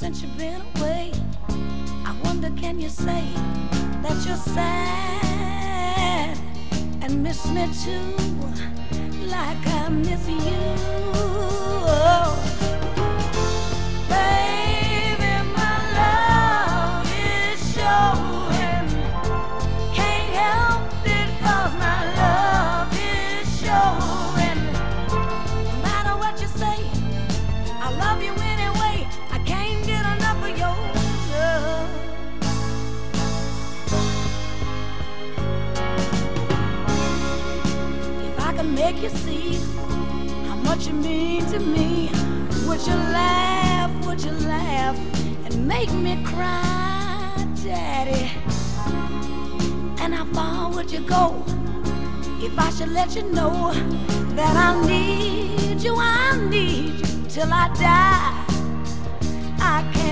since you've been away. I wonder, can you say that you're sad and miss me too, like I miss you? Oh, baby, my love is showing. Can't help it 'cause my love is showing. No matter what you say, I love you anyway. I can't get enough of your love. If I could make you see how much you mean to me, would you laugh and make me cry, Daddy? And how far would you go if I should let you know that I need you till I die? I can't